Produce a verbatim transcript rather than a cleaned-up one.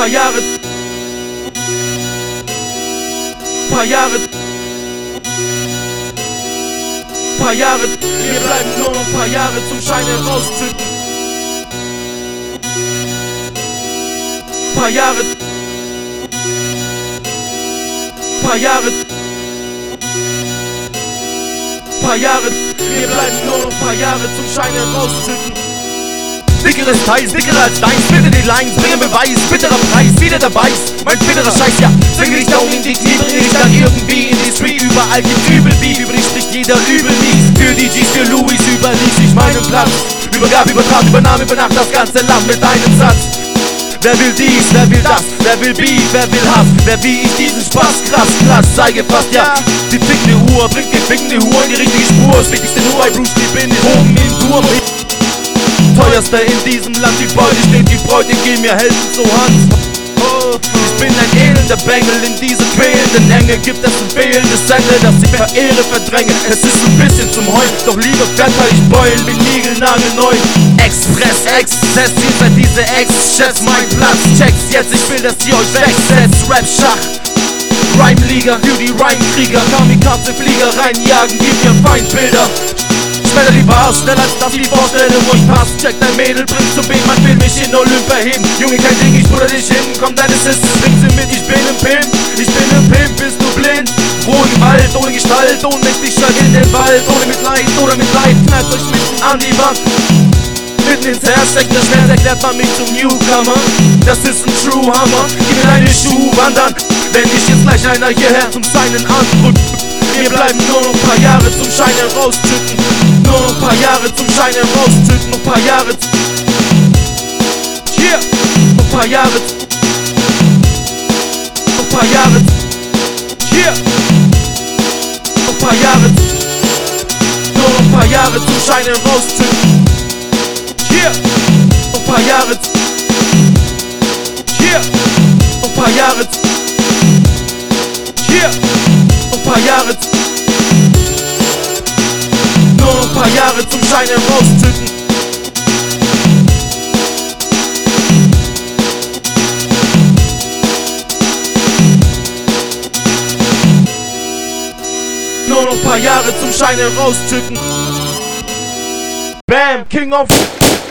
Paar Jahre, paar Jahre, paar Jahre, mir bleiben nur noch paar Jahre zum Schein herauszünden. Paar Jahre, paar Jahre, paar Jahre, mir bleiben nur noch paar Jahre zum Schein herauszünden. Dickeres Teils, dickerer als deins, bitte die Lines, bringe Beweis, bitterer Preis, wieder dabei ist, mein bitterer Scheiß, ja, zwinge dich down in die Knie, bringe dich dann irgendwie in die Street, überall gibt Übel, wie über dich spricht jeder übel mies, für die Gs, für Louis, überließ ich meinen Platz, übergab, übertraf, übernahm über Nacht das ganze Land mit einem Satz. Wer will dies, wer will das, wer will Beef, wer will Hass, wer wie ich diesen Spaß, krass, krass, sei gefasst, ja. Die fickende Uhr bringt die fickende Uhr in die richtige Spur, das wichtigste nur bei Bruce, die bin ich oben im Turm. Teuerster in diesem Land, die Beute steht, die Bräute gehen mir helfen zur Hand. Oh, ich bin ein elender Bengel in dieser quälenden Enge, gibt es ein fehlendes Ende, das ich verehre, verdränge. Es ist ein bisschen zum Heulen, doch lieber Wetter, ich beulen mit Niegelnagelneu. Express, Exzess, ihr seid diese Ex, schätzt mein Platz, checkt's jetzt, ich will, dass ihr euch wegsetzt. Rap, Schach, Rhyme-Liga, für die Rhyme-Krieger, Kamikaze-Flieger reinjagen, gib mir Feindbilder. Schneller die Bars, schneller als das die Vorstellung ruhig passt. Check dein Mädel, bring zum Bein, man will mich in Olymp erheben. Junge, kein Ding, ich puder dich hin, komm deine Sisters, bring sie mit, ich bin im Pimp. Ich bin im Pimp, bist du blind? Ohne Gewalt, ohne Gestalt, ohnmächtig schall in den Wald. Ohne Mitleid, oder Mitleid, knallt euch mitten an die Wand. Mitten ins Herz steckt das Schmerz, erklärt man mich zum Newcomer. Das ist ein True Hammer, gib mir deine Schuhe wandern. Wenn ich jetzt gleich einer hierher zum Seinen andrückt. Mir bleiben nur noch paar Jahre zum Schein herauszünden. Nur noch paar Jahre zum Schein herauszünden. Noch paar Jahre. Yeah. Noch paar Jahre. Noch paar Jahre. Yeah. Noch paar Jahre. Nur noch paar Jahre zum Schein herauszünden. Yeah. Noch paar Jahre. Yeah. Noch paar Jahre. Yeah. Noch paar Jahre. Nur noch paar Jahre zum Schein herauszünden. Nur noch paar Jahre zum Schein herauszünden. Bam, King of